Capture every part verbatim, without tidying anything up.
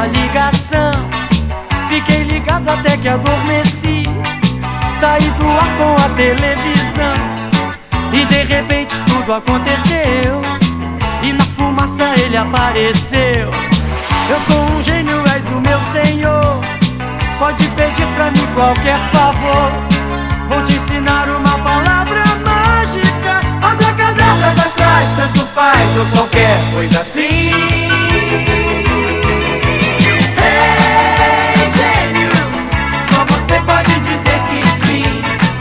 sua ligação. Fiquei ligado até que adormeci. Saí do ar com a televisão e de repente tudo aconteceu. E na fumaça ele apareceu. Eu sou um gênio, és o meu senhor. Pode pedir pra mim qualquer favor. Vou te ensinar uma palavra mágica. Abracadabras astrais, tanto faz ou qualquer coisa assim. Ei, gênio, só você pode dizer que sim.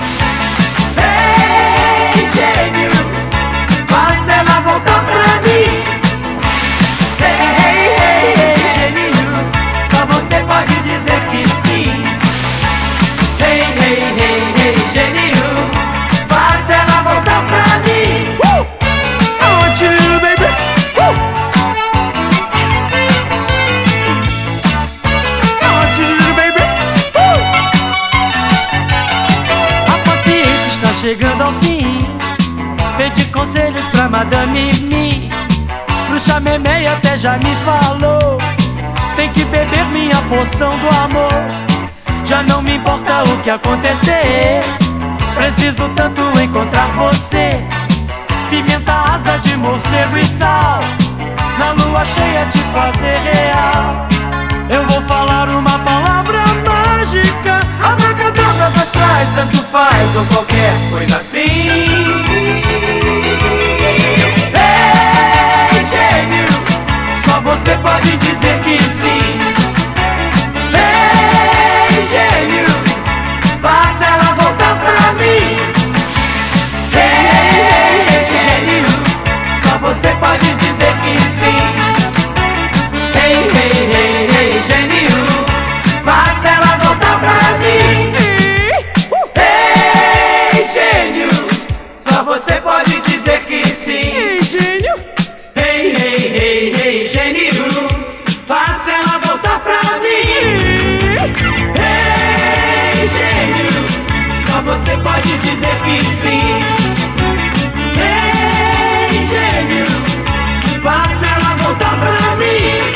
Ei, gênio, faça ela voltar pra mim. Ei, ei, ei, gênio, só você pode dizer que sim. Ei, ei, ei, ei, gênio, faça ela voltar pra mim. uh! I want you, baby. uh! I want you, baby. uh! A paciência está chegando ao fim. Pedi conselhos pra Madame Mi. Pro chamemei até já me falou. Tem que beber minha poção do amor. Já não me importa o que acontecer. Preciso tanto encontrar você. Pimenta, asa de morcego e sal. Na lua cheia te fazer real. Eu vou falar uma palavra mágica. Abracadabras astrais, tanto faz ou qualquer coisa assim. Ei, gênio, só você pode dizer que sim. Ei, gênio, faça ela voltar pra mim. Ei, ei, gênio, só você pode dizer que sim. Ei, ei, ei, ei, gênio, faça ela voltar pra mim. Ei, gênio, só você pode dizer que sim. Ei, gênio. Ei, ei, ei, ei, gênio, faça ela voltar pra mim. Ei, gênio, só você pode dizer que sim. Ei, gênio, faça ela voltar pra mim.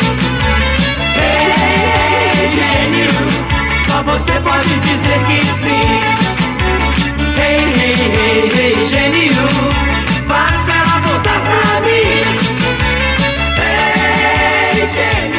Ei, gênio, só você pode dizer que sim. Ei, ei, ei, ei, gênio, faça ela voltar pra mim. Ei, gênio.